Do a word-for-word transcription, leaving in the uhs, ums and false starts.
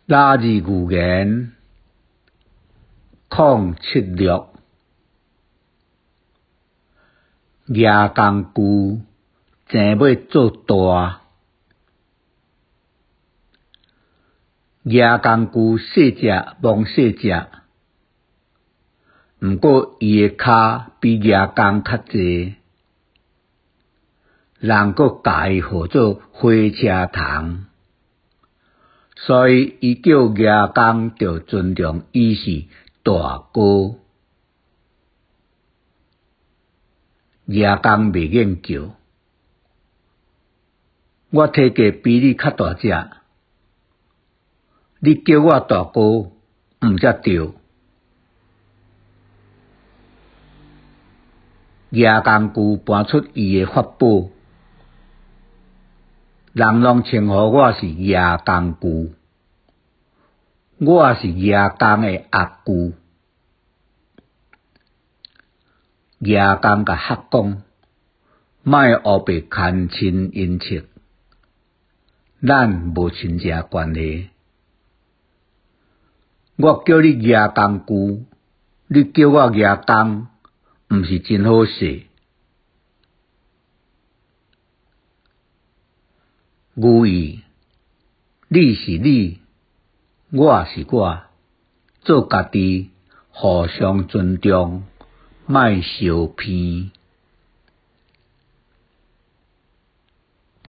拉字语言零七六牙工具真要做大，牙工具细只摸细只，毋过伊诶骹比牙工较济，人佫家伊号做火车头，所以伊叫牙工着尊重伊是大哥。牙工袂瘾叫，我体格比你较大只，你叫我大哥毋则对。牙工具搬出伊诶法宝，人拢称呼我是牙工具，我是牙工诶阿舅。牙工甲瞎讲，莫黑白牵亲姻戚，咱无亲情关系。我叫你牙工具，你叫我牙工，毋是真好势。寓意，你是你，我是我，做家己，互相尊重，莫相偏。